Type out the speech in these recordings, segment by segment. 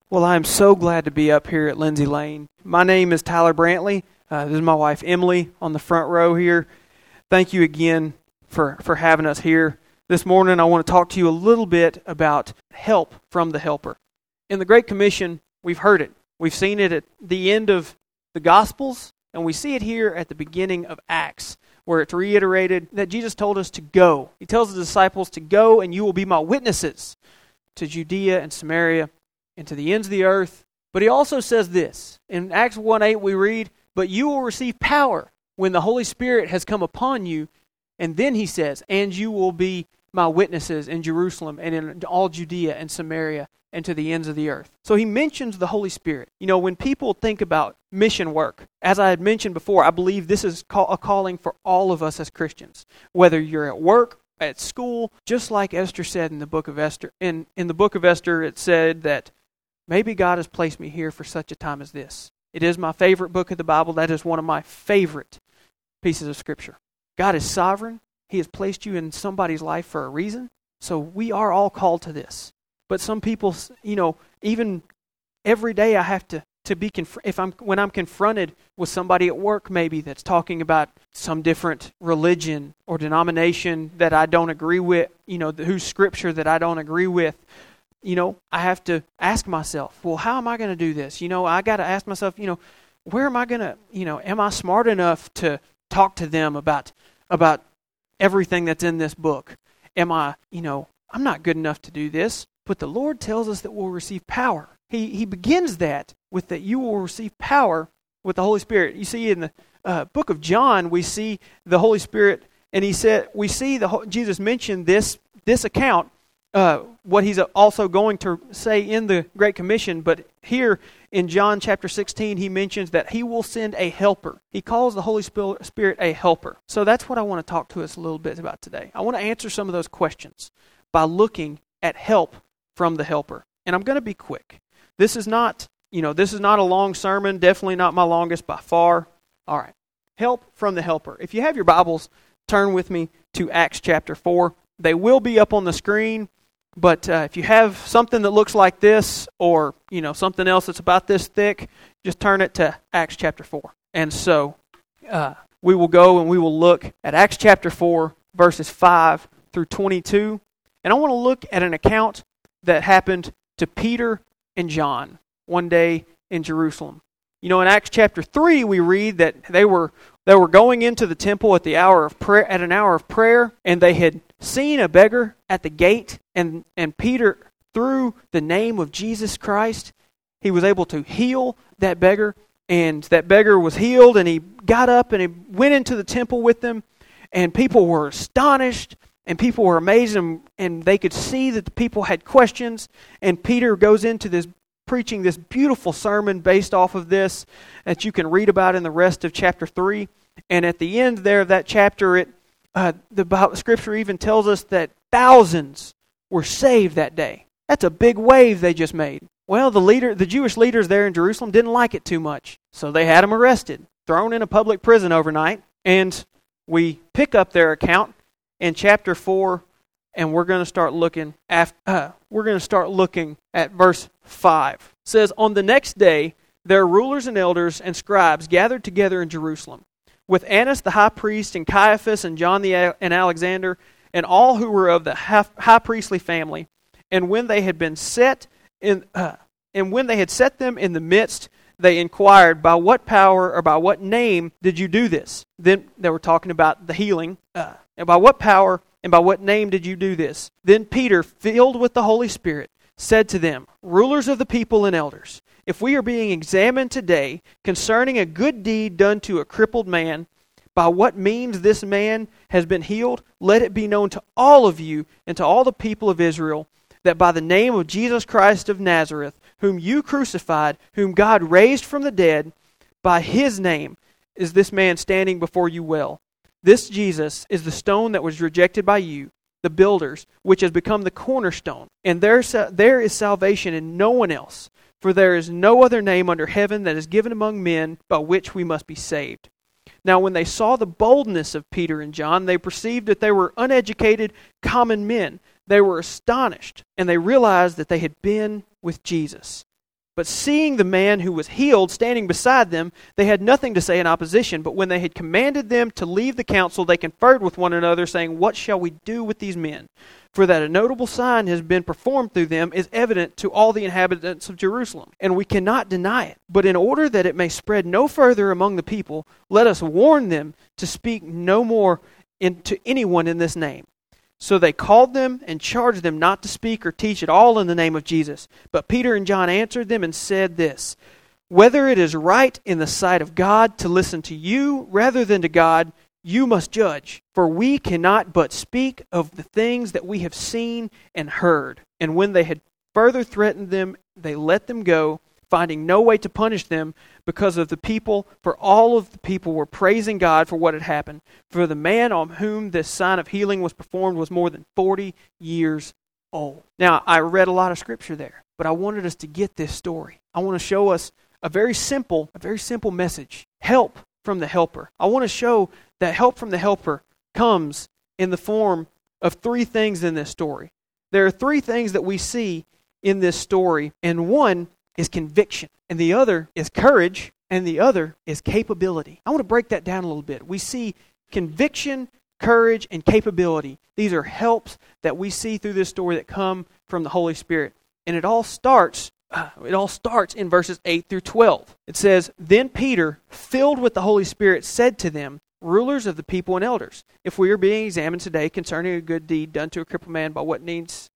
Well, I'm so glad to be up here at Lindsay Lane. My name is Tyler Brantley. This is my wife, Emily, on the front row here. Thank you again for having us here. This morning, I want to talk to you a little bit about help from the Helper. In the Great Commission, we've heard it. We've seen it at the end of the Gospels, and we see it here at the beginning of Acts, where it's reiterated that Jesus told us to go. He tells the disciples to go, and you will be my witnesses to Judea and Samaria and to the ends of the earth. But he also says this. In Acts 1:8 we read, "But you will receive power when the Holy Spirit has come upon you." And then he says, "And you will be my witnesses in Jerusalem and in all Judea and Samaria and to the ends of the earth." So he mentions the Holy Spirit. You know, when people think about mission work, as I had mentioned before, I believe this is a calling for all of us as Christians. Whether you're at work, at school, just like Esther said in the book of Esther. In the book of Esther, it said that maybe God has placed me here for such a time as this. It is my favorite book of the Bible. That is one of my favorite pieces of Scripture. God is sovereign. He has placed you in somebody's life for a reason. So we are all called to this. But some people, you know, even every day I have to be when I'm confronted with somebody at work maybe that's talking about some different religion or denomination that I don't agree with, you know, whose scripture that I don't agree with, you know, I have to ask myself, well, how am I going to do this? You know, I got to ask myself, you know, where am I going to, you know, am I smart enough to talk to them about everything that's in this book? Am I, you know, I'm not good enough to do this, but the Lord tells us that we'll receive power. He begins that with that you will receive power with the Holy Spirit. You see in the book of John, we see the Holy Spirit, and he said we see Jesus mentioned this account, what he's also going to say in the Great Commission. But here in John chapter 16, he mentions that he will send a helper. He calls the Holy Spirit a helper. So that's what I want to talk to us a little bit about today. I want to answer some of those questions by looking at help from the helper. And I'm going to be quick. This is not a long sermon, definitely not my longest by far. All right. Help from the helper. If you have your Bibles, turn with me to Acts chapter 4. They will be up on the screen, but if you have something that looks like this or, you know, something else that's about this thick, just turn it to Acts chapter 4. And so we will go and we will look at Acts chapter 4, verses 5 through 22. And I want to look at an account that happened to Peter and John one day in Jerusalem. You know, in Acts chapter 3, we read that they were going into the temple at an hour of prayer, and they had seen a beggar at the gate, and Peter, through the name of Jesus Christ, he was able to heal that beggar, and that beggar was healed, and he got up and he went into the temple with them, and people were astonished. And people were amazed, and they could see that the people had questions. And Peter goes into this, preaching this beautiful sermon based off of this that you can read about in the rest of chapter 3. And at the end there of that chapter, the Scripture even tells us that thousands were saved that day. That's a big wave they just made. Well, the Jewish leaders there in Jerusalem didn't like it too much, so they had them arrested, thrown in a public prison overnight. And we pick up their account in chapter 4, and we're going to start looking at verse 5. It says, "On the next day, their rulers and elders and scribes gathered together in Jerusalem, with Annas the high priest and Caiaphas and John and Alexander and all who were of the high priestly family. And when they had set them in the midst, they inquired, 'By what power or by what name did you do this?'" Then they were talking about the healing. "And by what power and by what name did you do this?" Then Peter, filled with the Holy Spirit, said to them, "Rulers of the people and elders, if we are being examined today concerning a good deed done to a crippled man, by what means this man has been healed, let it be known to all of you and to all the people of Israel that by the name of Jesus Christ of Nazareth, whom you crucified, whom God raised from the dead, by his name is this man standing before you well. This Jesus is the stone that was rejected by you, the builders, which has become the cornerstone. And there is salvation in no one else, for there is no other name under heaven that is given among men by which we must be saved." Now when they saw the boldness of Peter and John, they perceived that they were uneducated, common men. They were astonished, and they realized that they had been with Jesus. But seeing the man who was healed standing beside them, they had nothing to say in opposition. But when they had commanded them to leave the council, they conferred with one another, saying, "What shall we do with these men? For that a notable sign has been performed through them is evident to all the inhabitants of Jerusalem, and we cannot deny it. But in order that it may spread no further among the people, let us warn them to speak no more to anyone in this name." So they called them and charged them not to speak or teach at all in the name of Jesus. But Peter and John answered them and said this, "Whether it is right in the sight of God to listen to you rather than to God, you must judge. For we cannot but speak of the things that we have seen and heard." And when they had further threatened them, they let them go, finding no way to punish them because of the people, for all of the people were praising God for what had happened. For the man on whom this sign of healing was performed was more than 40 years old. Now, I read a lot of scripture there, but I wanted us to get this story. I want to show us a very simple message. Help from the helper. I want to show that help from the helper comes in the form of three things in this story. There are three things that we see in this story, and one is conviction, and the other is courage, and the other is capability. I want to break that down a little bit. We see conviction, courage, and capability. These are helps that we see through this story that come from the Holy Spirit. And it all starts in verses 8 through 12. It says, "Then Peter, filled with the Holy Spirit, said to them, 'Rulers of the people and elders, if we are being examined today concerning a good deed done to a crippled man by what means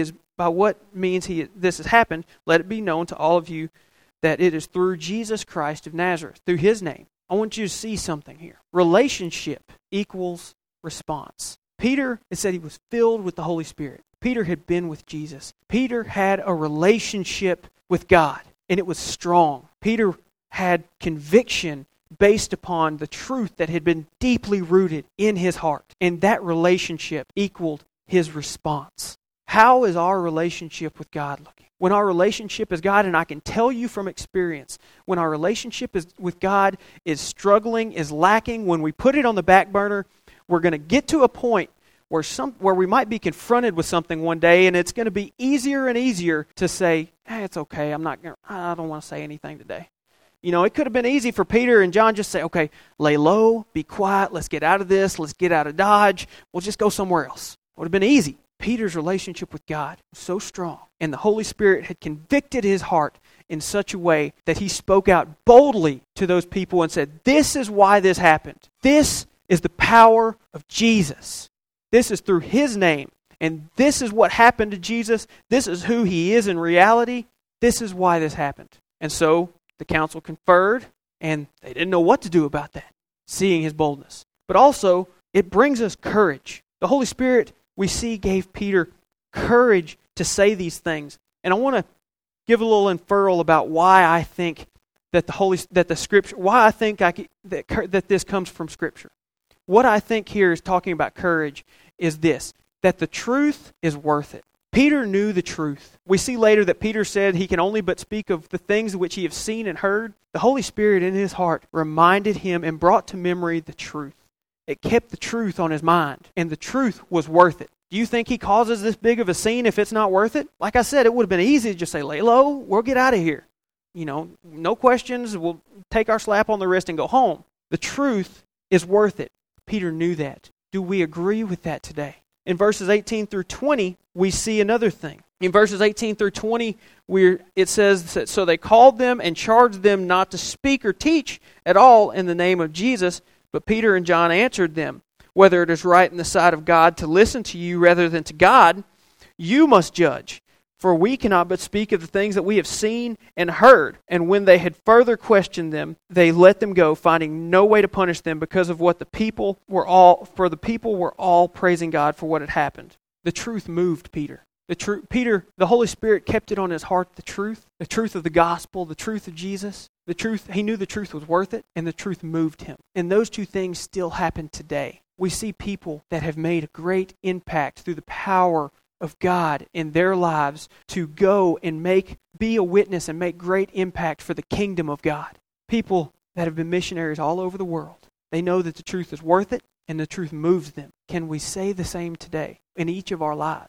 this has happened, let it be known to all of you that it is through Jesus Christ of Nazareth, through His name.'" I want you to see something here. Relationship equals response. Peter, it said he was filled with the Holy Spirit. Peter had been with Jesus. Peter had a relationship with God, and it was strong. Peter had conviction based upon the truth that had been deeply rooted in his heart, and that relationship equaled his response. How is our relationship with God looking? When our relationship is God, and I can tell you from experience, when our relationship with God is struggling, is lacking, when we put it on the back burner, we're going to get to a point where we might be confronted with something one day, and it's going to be easier and easier to say, "Hey, it's okay, I don't want to say anything today." You know, it could have been easy for Peter and John just say, "Okay, lay low, be quiet, let's get out of this, let's get out of Dodge, we'll just go somewhere else." It would have been easy. Peter's relationship with God was so strong, and the Holy Spirit had convicted his heart in such a way that he spoke out boldly to those people and said, "This is why this happened. This is the power of Jesus. This is through His name, and this is what happened to Jesus. This is who He is in reality. This is why this happened." And so the council conferred, and they didn't know what to do about that, seeing his boldness. But also, it brings us courage. The Holy Spirit, we see, gave Peter courage to say these things. And I want to give a little inferral about why I think that that this comes from Scripture. What I think here is talking about courage is this, that the truth is worth it. Peter knew the truth. We see later that Peter said he can only but speak of the things which he has seen and heard. The Holy Spirit in his heart reminded him and brought to memory the truth. It kept the truth on his mind, and the truth was worth it. Do you think he causes this big of a scene if it's not worth it? Like I said, it would have been easy to just say, "Lay low, we'll get out of here. You know, no questions, we'll take our slap on the wrist and go home." The truth is worth it. Peter knew that. Do we agree with that today? In verses 18 through 20, we see another thing. In verses 18 through 20, it says, that, "So they called them and charged them not to speak or teach at all in the name of Jesus. But Peter and John answered them, 'Whether it is right in the sight of God to listen to you rather than to God, you must judge. For we cannot but speak of the things that we have seen and heard.' And when they had further questioned them, they let them go, finding no way to punish them because of what the people were all praising God for what had happened." The truth moved Peter. The Holy Spirit kept it on his heart, the truth of the gospel, the truth of Jesus. The truth, he knew the truth was worth it, and the truth moved him. And those two things still happen today. We see people that have made a great impact through the power of God in their lives to go and be a witness and make great impact for the kingdom of God. People that have been missionaries all over the world. They know that the truth is worth it, and the truth moves them. Can we say the same today in each of our lives?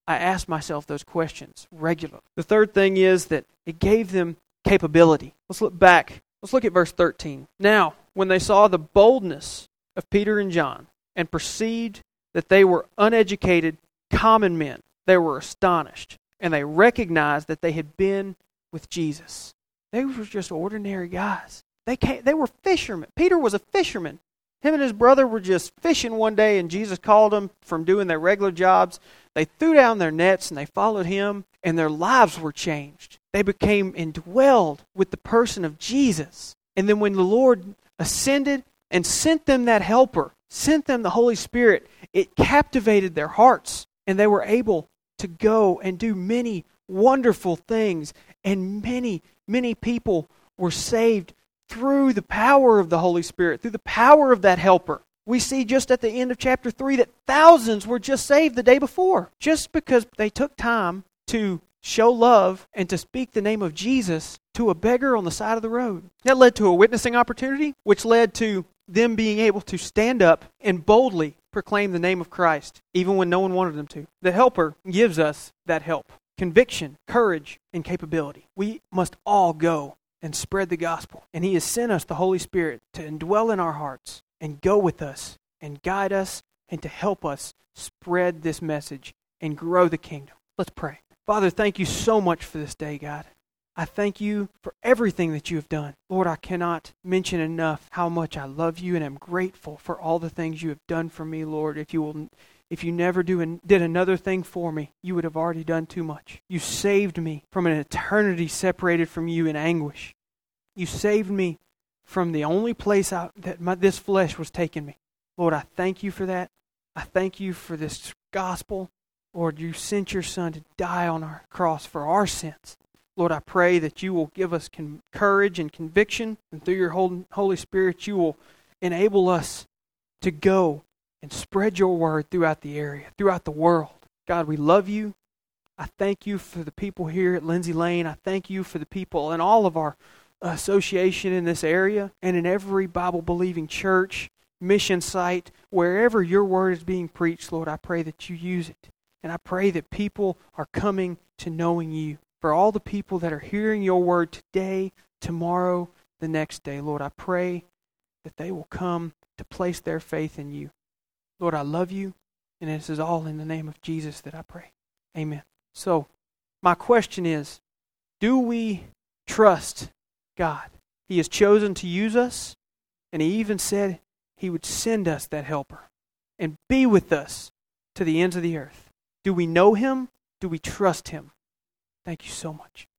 I asked myself those questions regularly. The third thing is that it gave them capability. Let's look back. Let's look at verse 13. Now, when they saw the boldness of Peter and John and perceived that they were uneducated, common men, they were astonished, and they recognized that they had been with Jesus. They were just ordinary guys. They were fishermen. Peter was a fisherman. Him and his brother were just fishing one day, and Jesus called them from doing their regular jobs. They threw down their nets, and they followed Him, and their lives were changed. They became indwelled with the person of Jesus. And then when the Lord ascended and sent them that helper, sent them the Holy Spirit, it captivated their hearts, and they were able to go and do many wonderful things, and many, many people were saved through the power of the Holy Spirit, through the power of that helper. We see just at the end of chapter 3 that thousands were just saved the day before, just because they took time to show love and to speak the name of Jesus to a beggar on the side of the road. That led to a witnessing opportunity, which led to them being able to stand up and boldly proclaim the name of Christ, even when no one wanted them to. The helper gives us that help, conviction, courage, and capability. We must all go and spread the gospel. And He has sent us the Holy Spirit to indwell in our hearts and go with us and guide us and to help us spread this message and grow the kingdom. Let's pray. Father, thank you so much for this day, God. I thank you for everything that you have done. Lord, I cannot mention enough how much I love you and am grateful for all the things you have done for me, Lord. If you never did another thing for me, you would have already done too much. You saved me from an eternity separated from you in anguish. You saved me from the only place this flesh was taking me. Lord, I thank you for that. I thank you for this gospel. Lord, you sent your Son to die on our cross for our sins. Lord, I pray that you will give us courage and conviction, and through your Holy Spirit, you will enable us to go and spread your word throughout the area, throughout the world. God, we love you. I thank you for the people here at Lindsay Lane. I thank you for the people in all of our association in this area and in every Bible-believing church, mission site, wherever your word is being preached, Lord, I pray that you use it. And I pray that people are coming to knowing you. For all the people that are hearing your word today, tomorrow, the next day, Lord, I pray that they will come to place their faith in you. Lord, I love you, and this is all in the name of Jesus that I pray. Amen. So, my question is, do we trust God? He has chosen to use us, and He even said He would send us that helper and be with us to the ends of the earth. Do we know Him? Do we trust Him? Thank you so much.